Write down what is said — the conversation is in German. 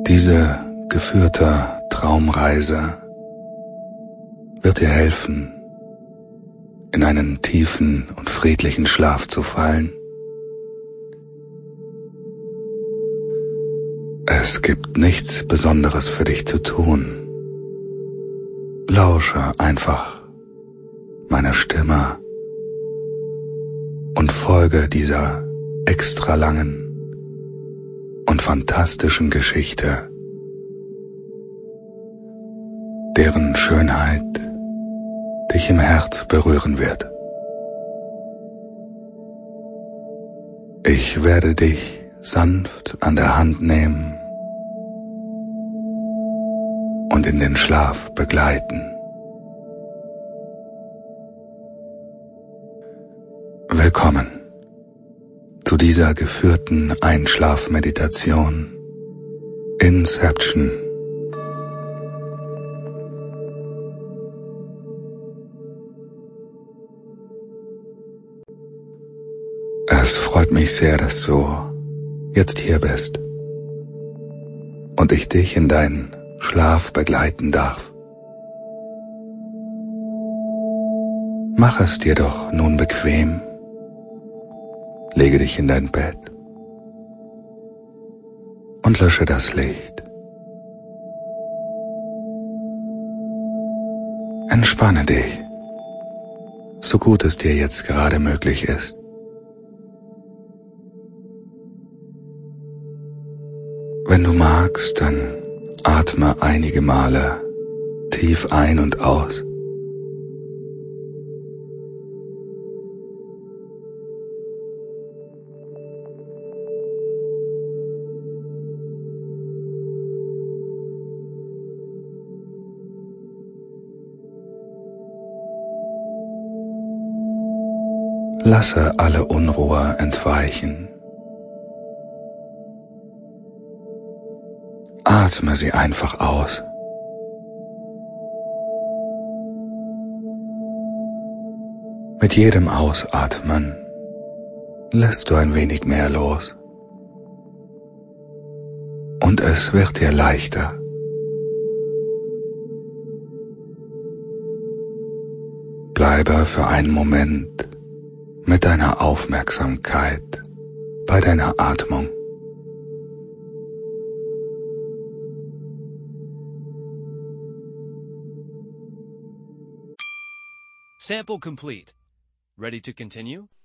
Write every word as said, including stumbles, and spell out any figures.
Diese geführte Traumreise wird dir helfen, in einen tiefen und friedlichen Schlaf zu fallen. Es gibt nichts Besonderes für dich zu tun. Lausche einfach meiner Stimme und folge dieser extra langen und fantastischen Geschichte, deren Schönheit dich im Herz berühren wird. Ich werde dich sanft an der Hand nehmen und in den Schlaf begleiten. Willkommen zu dieser geführten Einschlafmeditation Inception. Es freut mich sehr, dass du jetzt hier bist und ich dich in deinen Schlaf begleiten darf. Mach es dir doch nun bequem. Lege dich in dein Bett und lösche das Licht. Entspanne dich, so gut es dir jetzt gerade möglich ist. Wenn du magst, dann atme einige Male tief ein und aus. Lasse alle Unruhe entweichen. Atme sie einfach aus. Mit jedem Ausatmen lässt du ein wenig mehr los. Und es wird dir leichter. Bleibe für einen Moment mit deiner Aufmerksamkeit bei deiner Atmung. Sample complete. Ready to continue?